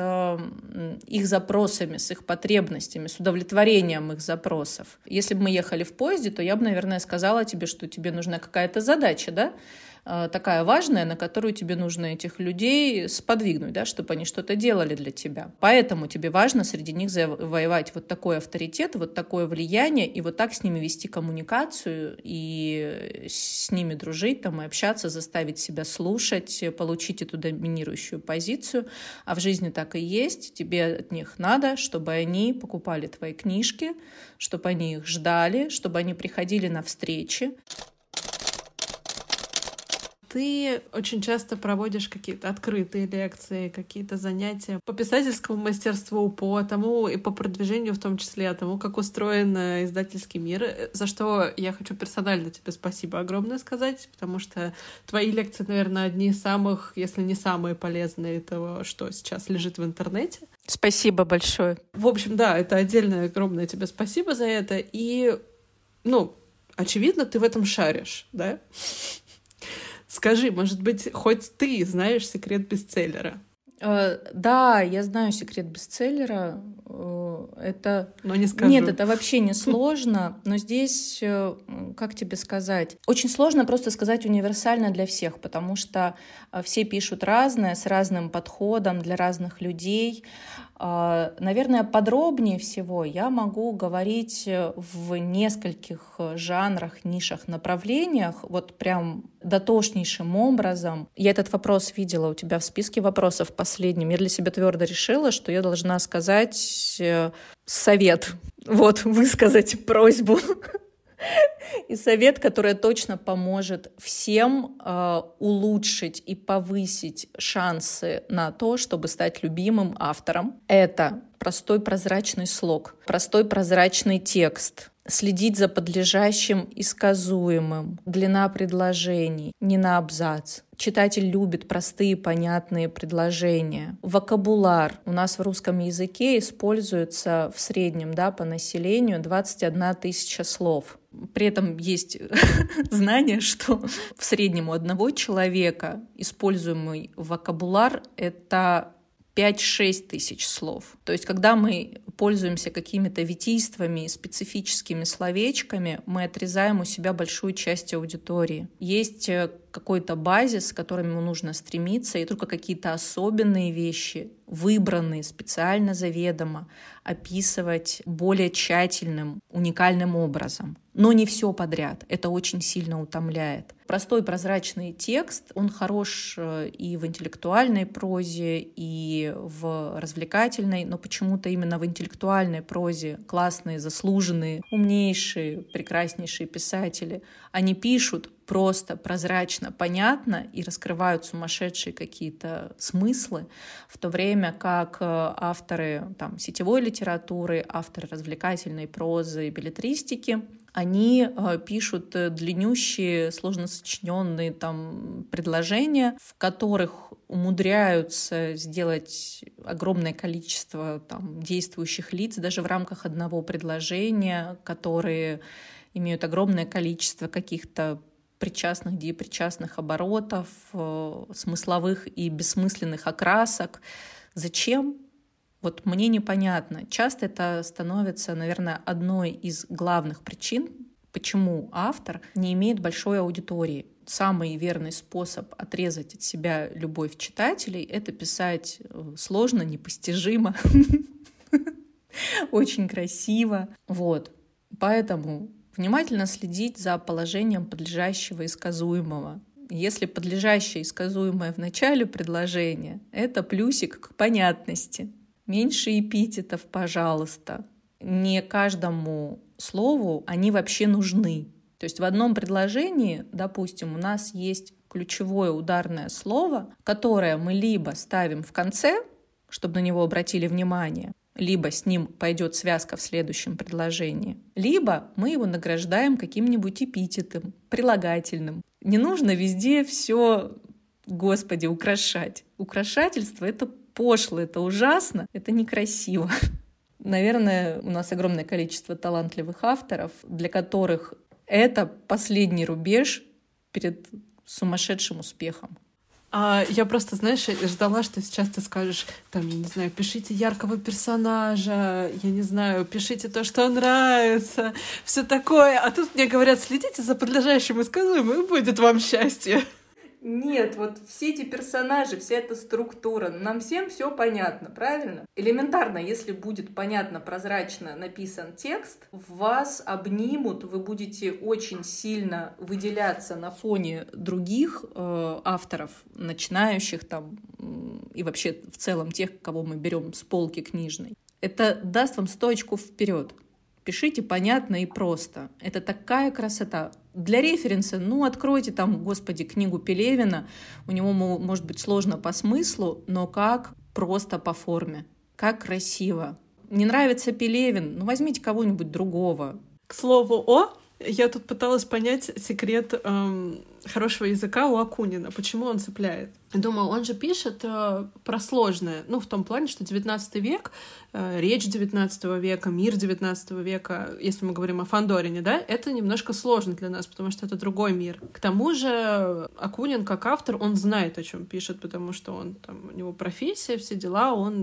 их запросами, с их потребностями, с удовлетворением их запросов. Если бы мы ехали в поезде, то я бы, наверное, сказала тебе, что тебе нужна какая-то задача, да? Такая важная, на которую тебе нужно этих людей сподвигнуть, да, чтобы они что-то делали для тебя. Поэтому тебе важно среди них завоевать такой авторитет, такое влияние, и так с ними вести коммуникацию, и с ними дружить, и общаться, заставить себя слушать, получить эту доминирующую позицию. А в жизни так и есть. Тебе от них надо, чтобы они покупали твои книжки, чтобы они их ждали, чтобы они приходили на встречи. Ты очень часто проводишь какие-то открытые лекции, какие-то занятия по писательскому мастерству, по тому и по продвижению в том числе, тому, как устроен издательский мир, за что я хочу персонально тебе спасибо огромное сказать, потому что твои лекции, наверное, одни из самых, если не самые полезные того, что сейчас лежит в интернете. Спасибо большое. В общем, да, это отдельное огромное тебе спасибо за это. И, очевидно, ты в этом шаришь, да? Скажи, может быть, хоть ты знаешь секрет бестселлера? Да, я знаю секрет бестселлера. это... Но не скажу. Нет, это вообще не сложно, но здесь, как тебе сказать, очень сложно просто сказать универсально для всех, потому что все пишут разное, с разным подходом для разных людей. Наверное, подробнее всего я могу говорить в нескольких жанрах, нишах, направлениях, вот прям дотошнейшим образом. Я этот вопрос видела у тебя в списке вопросов последнем. Я для себя твердо решила, что я должна сказать совет, вот, высказать просьбу. И совет, который точно поможет всем улучшить и повысить шансы на то, чтобы стать любимым автором. Это простой прозрачный слог, простой прозрачный текст, следить за подлежащим и сказуемым, длина предложений, не на абзац. Читатель любит простые, понятные предложения. Вокабуляр. У нас в русском языке используется в среднем, по населению 21 тысяча слов. При этом есть знание, что в среднем у одного человека используемый вокабуляр — это 5-6 тысяч слов. То есть, когда мы пользуемся какими-то витийствами, специфическими словечками, мы отрезаем у себя большую часть аудитории. Есть какой-то базис, к которому нужно стремиться, и только какие-то особенные вещи, выбранные специально заведомо, описывать более тщательным, уникальным образом. Но не все подряд. Это очень сильно утомляет. Простой прозрачный текст, он хорош и в интеллектуальной прозе, и в развлекательной, но почему-то именно в интеллектуальной прозе классные, заслуженные, умнейшие, прекраснейшие писатели, они пишут просто, прозрачно, понятно и раскрывают сумасшедшие какие-то смыслы, в то время как авторы сетевой литературы, авторы развлекательной прозы, беллетристики, они пишут длиннющие, сложно сочиненные предложения, в которых умудряются сделать огромное количество действующих лиц даже в рамках одного предложения, которые имеют огромное количество каких-то причастных, депричастных оборотов, смысловых и бессмысленных окрасок. Зачем? Вот мне непонятно. Часто это становится, наверное, одной из главных причин, почему автор не имеет большой аудитории. Самый верный способ отрезать от себя любовь читателей — это писать сложно, непостижимо, очень красиво. Вот. Поэтому внимательно следить за положением подлежащего и сказуемого. Если подлежащее и сказуемое в начале предложения — это плюсик к понятности. Меньше эпитетов, пожалуйста. Не каждому слову они вообще нужны. То есть в одном предложении, допустим, у нас есть ключевое ударное слово, которое мы либо ставим в конце, чтобы на него обратили внимание, либо с ним пойдет связка в следующем предложении, либо мы его награждаем каким-нибудь эпитетом, прилагательным. Не нужно везде все, Господи, украшать. Украшательство — это пошло, это ужасно, это некрасиво. Наверное, у нас огромное количество талантливых авторов, для которых это последний рубеж перед сумасшедшим успехом. Я просто, знаешь, ждала, что сейчас ты скажешь, я не знаю, пишите яркого персонажа, я не знаю, пишите то, что нравится, все такое. А тут мне говорят, следите за подлежащим и сказуемым, и будет вам счастье. Нет, вот все эти персонажи, вся эта структура, нам всем все понятно, правильно? Элементарно, если будет понятно, прозрачно написан текст, вас обнимут, вы будете очень сильно выделяться на фоне других авторов, начинающих и вообще в целом тех, кого мы берем с полки книжной. Это даст вам 100 очков вперед. Пишите понятно и просто. Это такая красота. Для референса, откройте Господи, книгу Пелевина. У него может быть сложно по смыслу, но как просто по форме. Как красиво. Не нравится Пелевин? Возьмите кого-нибудь другого. К слову я тут пыталась понять секрет хорошего языка у Акунина. Почему он цепляет? Думаю, он же пишет про сложное. В том плане, что 19 век, речь 19 века, мир 19 века, если мы говорим о Фандорине, это немножко сложно для нас, потому что это другой мир. К тому же Акунин, как автор, он знает, о чем пишет, потому что у него профессия, все дела, он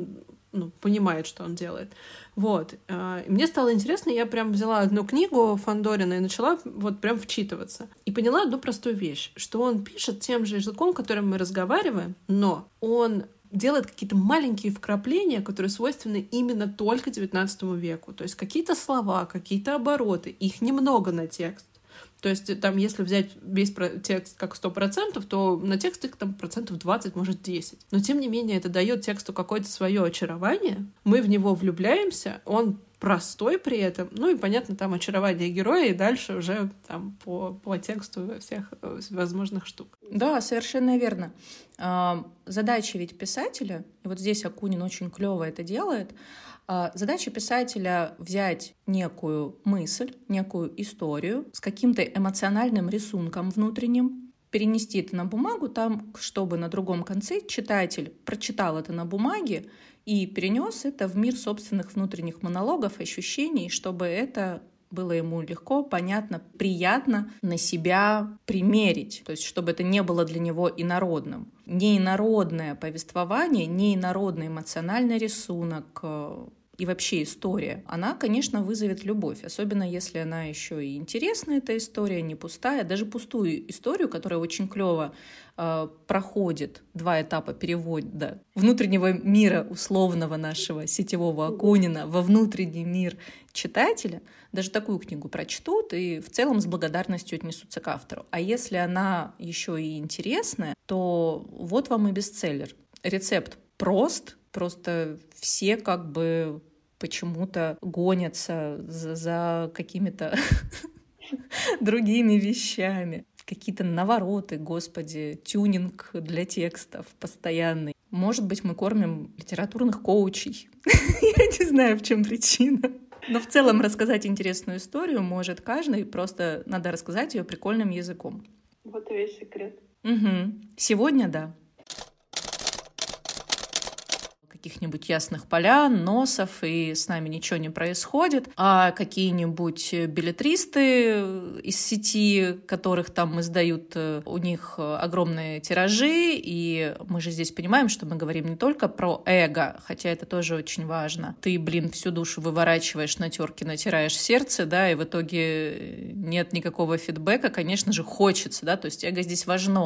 понимает, что он делает. Вот. И мне стало интересно, я прям взяла одну книгу Фандорина и начала вот прям вчитываться. И поняла одну простую вещь, что он пишет тем же языком, которым мы разговариваем, но он делает какие-то маленькие вкрапления, которые свойственны именно только XIX веку. То есть какие-то слова, какие-то обороты, их немного на текст. То есть там, если взять весь текст как 100%, то на текст их там 20%, может 10%. Но тем не менее это дает тексту какое-то свое очарование. Мы в него влюбляемся, он простой при этом. Ну и, понятно, там очарование героя, и дальше уже там по тексту всех возможных штук. Да, совершенно верно. Задача ведь писателя, и вот здесь Акунин очень клево это делает, задача писателя взять некую мысль, некую историю с каким-то эмоциональным рисунком внутренним, перенести это на бумагу, там, чтобы на другом конце читатель прочитал это на бумаге и перенес это в мир собственных внутренних монологов, ощущений, чтобы это было ему легко, понятно, приятно на себя примерить, то есть чтобы это не было для него инородным. Не инородное повествование, не инородный эмоциональный рисунок и вообще история, она, конечно, вызовет любовь, особенно если она еще и интересная, эта история, не пустая. Даже пустую историю, которая очень клево проходит 2 этапа перевода внутреннего мира условного нашего сетевого Акунина во внутренний мир читателя, даже такую книгу прочтут и в целом с благодарностью отнесутся к автору. А если она еще и интересная, то вот вам и бестселлер. Рецепт прост, просто все как бы почему-то гонятся за какими-то другими вещами. Какие-то навороты, господи, тюнинг для текстов постоянный. Может быть, мы кормим литературных коучей. Я не знаю, в чем причина. Но в целом рассказать интересную историю может каждый, просто надо рассказать ее прикольным языком. Вот и весь секрет. Угу. Сегодня да. Каких-нибудь ясных полян, носов, и с нами ничего не происходит, а какие-нибудь беллетристы из сети, которых там издают, у них огромные тиражи, и мы же здесь понимаем, что мы говорим не только про эго, хотя это тоже очень важно. Ты, всю душу выворачиваешь на терке, натираешь сердце, да, и в итоге нет никакого фидбэка, конечно же, хочется, да, то есть эго здесь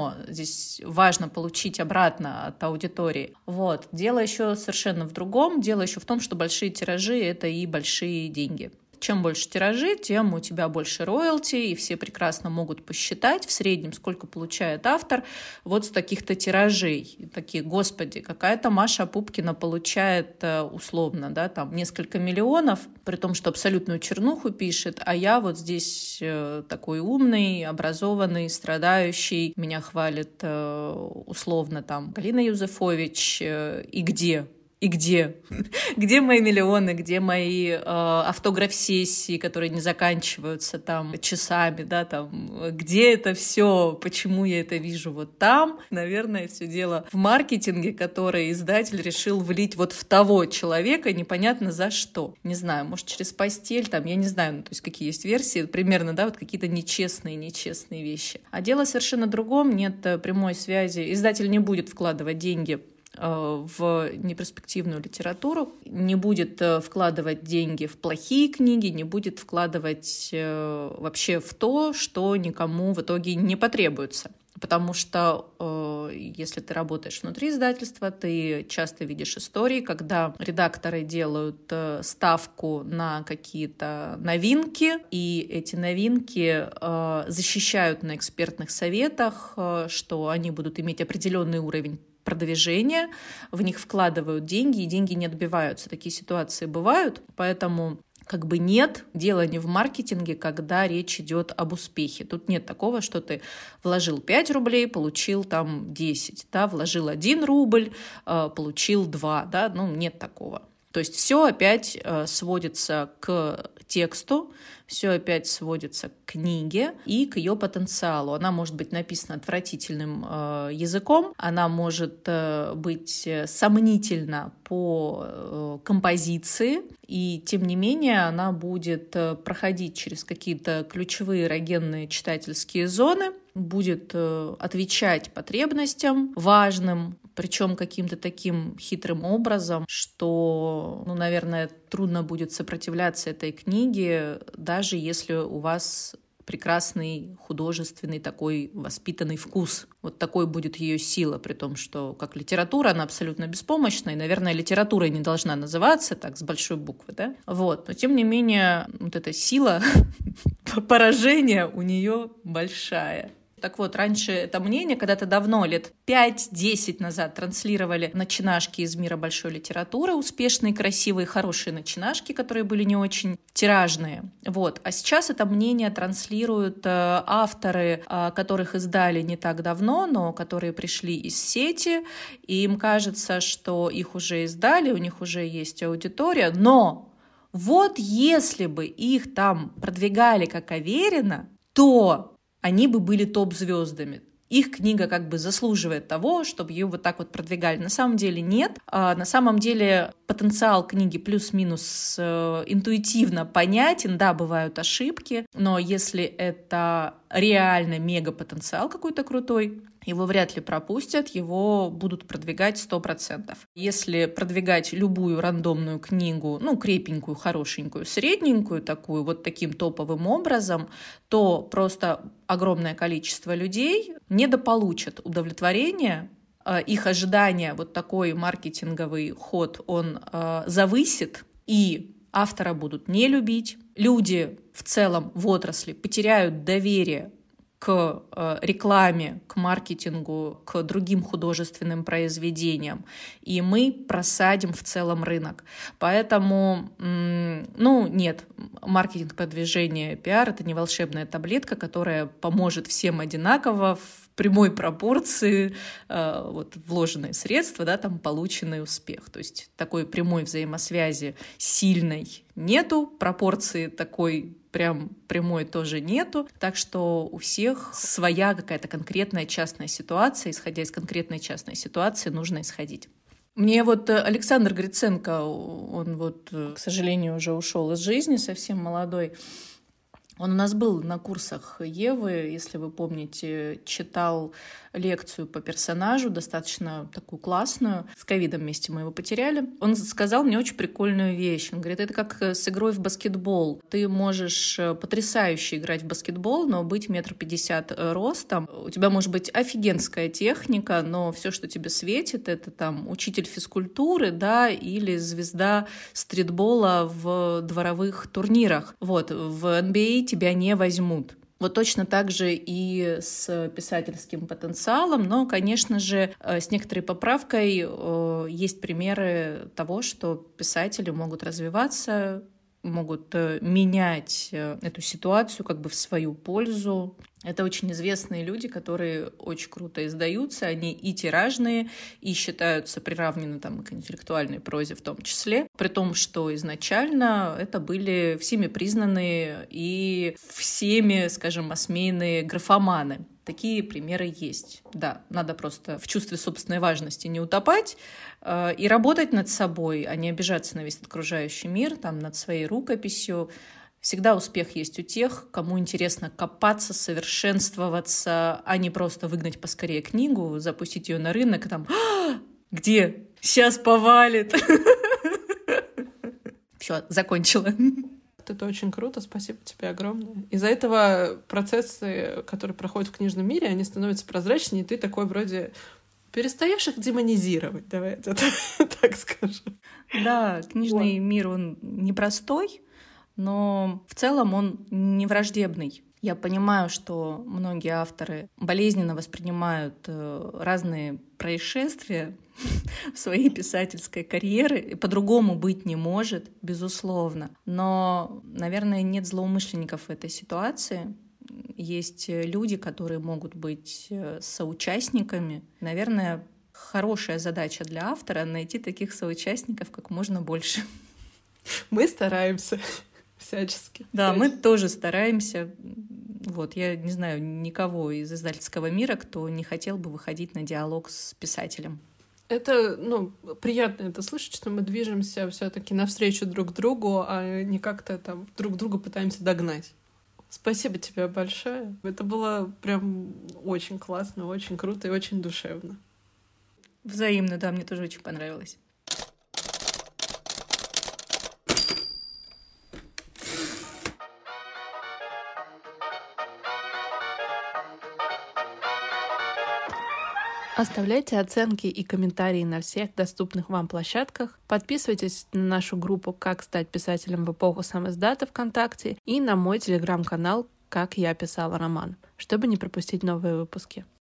важно получить обратно от аудитории. Вот. Дело еще совершенно в другом. Дело еще в том, что большие тиражи — это и большие деньги. Чем больше тиражи, тем у тебя больше роялти, и все прекрасно могут посчитать в среднем, сколько получает автор вот с таких-то тиражей. И такие, господи, какая-то Маша Пупкина получает условно, да, там несколько миллионов, при том, что абсолютную чернуху пишет, а я вот здесь такой умный, образованный, страдающий, меня хвалит условно там Галина Юзефович, и где? И где? Где мои миллионы, где мои автограф-сессии, которые не заканчиваются там часами, да, там, где это все, почему я это вижу вот там? Наверное, все дело в маркетинге, который издатель решил влить вот в того человека, непонятно за что. Не знаю, может, через постель, там, я не знаю, то есть какие есть версии, примерно, да, вот какие-то нечестные вещи. А дело совершенно другом, нет прямой связи. Издатель не будет вкладывать деньги в неперспективную литературу, не будет вкладывать деньги в плохие книги, не будет вкладывать вообще в то, что никому в итоге не потребуется. Потому что если ты работаешь внутри издательства, ты часто видишь истории, когда редакторы делают ставку на какие-то новинки, и эти новинки защищают на экспертных советах, что они будут иметь определенный уровень продвижения, в них вкладывают деньги, и деньги не отбиваются. Такие ситуации бывают, поэтому нет, дело не в маркетинге, когда речь идет об успехе. Тут нет такого, что ты вложил 5 рублей, получил там 10, да, вложил 1 рубль, получил 2, да, нет такого. То есть все опять сводится к тексту, все опять сводится к книге и к ее потенциалу. Она может быть написана отвратительным языком, она может быть сомнительна по композиции, и тем не менее она будет проходить через какие-то ключевые эрогенные читательские зоны, будет отвечать потребностям важным, причем каким-то таким хитрым образом, что, наверное, трудно будет сопротивляться этой книге, даже если у вас прекрасный художественный такой воспитанный вкус. Вот такой будет ее сила, при том, что как литература она абсолютно беспомощна, и, наверное, литературой не должна называться так, с большой буквы, да? Вот. Но, тем не менее, вот эта сила поражения у нее большая. Так вот, раньше это мнение, когда-то давно, лет 5-10 назад, транслировали начинашки из мира большой литературы, успешные, красивые, хорошие начинашки, которые были не очень тиражные. Вот. А сейчас это мнение транслируют авторы, которых издали не так давно, но которые пришли из сети, и им кажется, что их уже издали, у них уже есть аудитория, но вот если бы их там продвигали как Аверина, то они бы были топ-звездами. Их книга как бы заслуживает того, чтобы ее вот так вот продвигали. На самом деле нет. На самом деле потенциал книги плюс-минус интуитивно понятен. Да, бывают ошибки, но если это реально мега-потенциал какой-то крутой, его вряд ли пропустят, его будут продвигать 100%. Если продвигать любую рандомную книгу, крепенькую, хорошенькую, средненькую такую, вот таким топовым образом, то просто огромное количество людей недополучат удовлетворения, их ожидания, вот такой маркетинговый ход, он завысит, и автора будут не любить, люди в целом в отрасли потеряют доверие к рекламе, к маркетингу, к другим художественным произведениям, и мы просадим в целом рынок. Поэтому, нет, маркетинг, продвижение, пиар — это не волшебная таблетка, которая поможет всем одинаково в прямой пропорции вложенные средства, да, там полученный успех. То есть такой прямой взаимосвязи сильной нету, пропорции такой прям прямой тоже нету, так что у всех своя какая-то конкретная частная ситуация, исходя из конкретной частной ситуации нужно исходить. Мне Александр Гриценко, он к сожалению, уже ушел из жизни, совсем молодой. Он у нас был на курсах Евы, если вы помните, читал лекцию по персонажу, достаточно такую классную. С ковидом вместе мы его потеряли. Он сказал мне очень прикольную вещь. Он говорит, это как с игрой в баскетбол. Ты можешь потрясающе играть в баскетбол, но быть 1,50 м ростом. У тебя может быть офигенская техника, но все, что тебе светит, это там учитель физкультуры, да, или звезда стритбола в дворовых турнирах. В NBA тебя не возьмут. Вот точно так же и с писательским потенциалом, но, конечно же, с некоторой поправкой есть примеры того, что писатели могут развиваться, могут менять эту ситуацию как бы в свою пользу. Это очень известные люди, которые очень круто издаются, они и тиражные, и считаются приравнены к интеллектуальной прозе в том числе, при том, что изначально это были всеми признанные и всеми, скажем, осмеянные графоманы. Такие примеры есть. Да, надо просто в чувстве собственной важности не утопать и работать над собой, а не обижаться на весь окружающий мир, над своей рукописью. Всегда успех есть у тех, кому интересно копаться, совершенствоваться, а не просто выгнать поскорее книгу, запустить ее на рынок и где? Сейчас повалит. Все, закончила. Это очень круто, спасибо тебе огромное. Из-за этого процессы, которые проходят в книжном мире, они становятся прозрачнее, и ты такой вроде перестаешь их демонизировать, давай это так скажем. Да, книжный мир, он непростой, но в целом он не враждебный. Я понимаю, что многие авторы болезненно воспринимают разные происшествия в своей писательской карьере, и по-другому быть не может, безусловно. Но, наверное, нет злоумышленников в этой ситуации. Есть люди, которые могут быть соучастниками. Наверное, хорошая задача для автора — найти таких соучастников как можно больше. Мы стараемся всячески. Да, мы тоже стараемся. Я не знаю никого из издательского мира, кто не хотел бы выходить на диалог с писателем. Это, приятно это слышать, что мы движемся все-таки навстречу друг другу, а не как-то друг друга пытаемся догнать. Спасибо тебе большое. Это было прям очень классно, очень круто и очень душевно. Взаимно, да, мне тоже очень понравилось. Оставляйте оценки и комментарии на всех доступных вам площадках. Подписывайтесь на нашу группу «Как стать писателем в эпоху самиздата» ВКонтакте и на мой телеграм-канал «Как я писала роман», чтобы не пропустить новые выпуски.